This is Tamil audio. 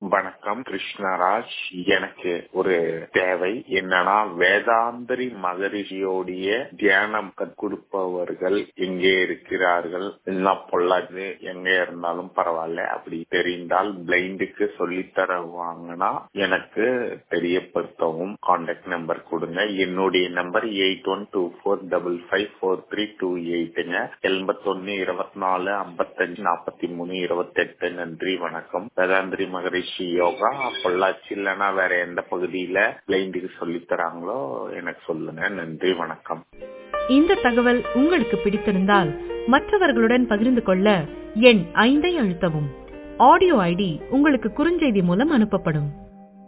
வணக்கம் கிருஷ்ணராஜ். எனக்கு ஒரு தேவை என்னன்னா, வேதாந்திரி மகரிஷியோடைய தியானம் கொடுப்பவர்கள் எங்கே இருக்கிறார்கள்? எல்லாம் பொல்லாது எங்க இருந்தாலும் பரவாயில்ல, அப்படி தெரிந்தால் பிளைண்டுக்கு சொல்லி தருவாங்கன்னா எனக்கு தெரியப்படுத்தவும். கான்டாக்ட் நம்பர் கொடுங்க. என்னுடைய நம்பர் 8124554328 81 24 55 43 28. நன்றி, வணக்கம். வேதாந்திரி மகரிஷி யோகா பொள்ளாச்சி இல்லைன்னா வேற எந்த பகுதியில பிளைண்டுக்கு சொல்லி தராங்களோ எனக்கு சொல்லுங்க. நன்றி, வணக்கம். இந்த தகவல் உங்களுக்கு பிடித்திருந்தால் மற்றவர்களுடன் பகிர்ந்து கொள்ள எண் 5 அழுத்தவும். ஆடியோ ஐடி உங்களுக்கு குறுஞ்செய்தி மூலம் அனுப்பப்படும்.